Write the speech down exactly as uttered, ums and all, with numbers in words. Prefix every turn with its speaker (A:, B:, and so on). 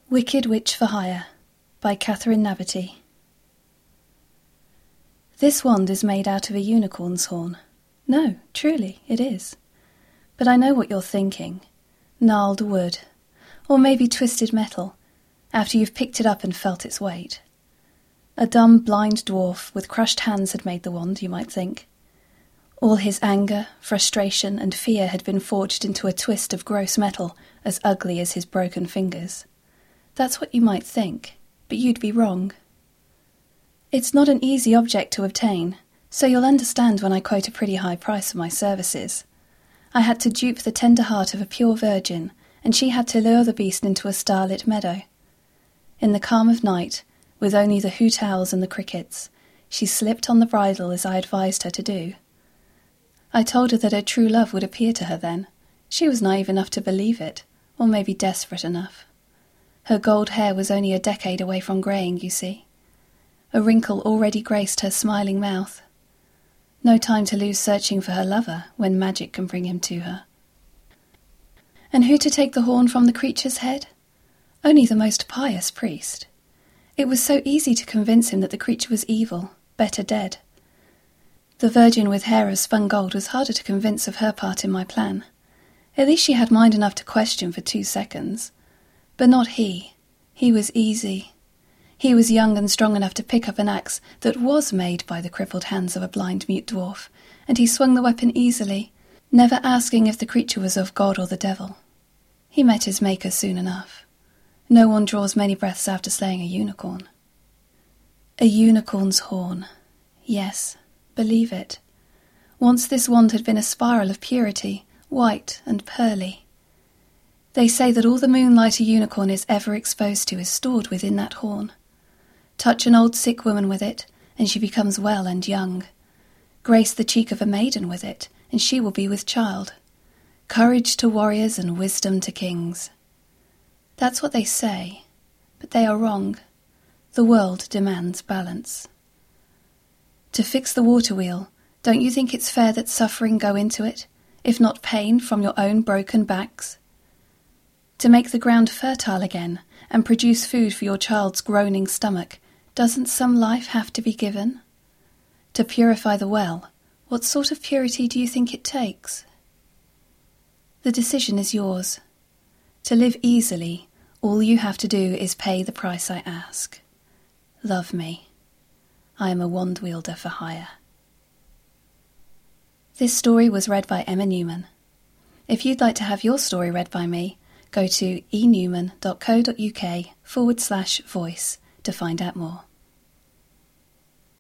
A: Wicked Witch for Hire by Catherine Nabberty. This wand is made out of a unicorn's horn. No, truly, it is. But I know what you're thinking. Gnarled wood, or maybe twisted metal, after you've picked it up and felt its weight. A dumb, blind dwarf with crushed hands had made the wand, you might think. All his anger, frustration, and fear had been forged into a twist of gross metal as ugly as his broken fingers. That's what you might think, but you'd be wrong. It's not an easy object to obtain, so you'll understand when I quote a pretty high price for my services. I had to dupe the tender heart of a pure virgin, and she had to lure the beast into a starlit meadow. In the calm of night, with only the hoot owls and the crickets, she slipped on the bridle as I advised her to do. I told her that her true love would appear to her then. She was naive enough to believe it, or maybe desperate enough. Her gold hair was only a decade away from greying, you see. A wrinkle already graced her smiling mouth. No time to lose searching for her lover when magic can bring him to her. And who to take the horn from the creature's head? Only the most pious priest. It was so easy to convince him that the creature was evil, better dead. The virgin with hair of spun gold was harder to convince of her part in my plan. At least she had mind enough to question for two seconds. But not he. He was easy. He was young and strong enough to pick up an axe that was made by the crippled hands of a blind mute dwarf, and he swung the weapon easily, never asking if the creature was of God or the devil. He met his maker soon enough. No one draws many breaths after slaying a unicorn. A unicorn's horn. Yes, believe it. Once this wand had been a spiral of purity, white and pearly. They say that all the moonlight a unicorn is ever exposed to is stored within that horn. Touch an old sick woman with it, and she becomes well and young. Grace the cheek of a maiden with it, and she will be with child. Courage to warriors and wisdom to kings. That's what they say, but they are wrong. The world demands balance. To fix the water wheel, don't you think it's fair that suffering go into it, if not pain from your own broken backs? To make the ground fertile again and produce food for your child's groaning stomach, doesn't some life have to be given? To purify the well, what sort of purity do you think it takes? The decision is yours. To live easily, all you have to do is pay the price I ask. Love me. I am a wand wielder for hire. This story was read by Emma Newman. If you'd like to have your story read by me, go to enewman.co.uk forward slash voice to find out more.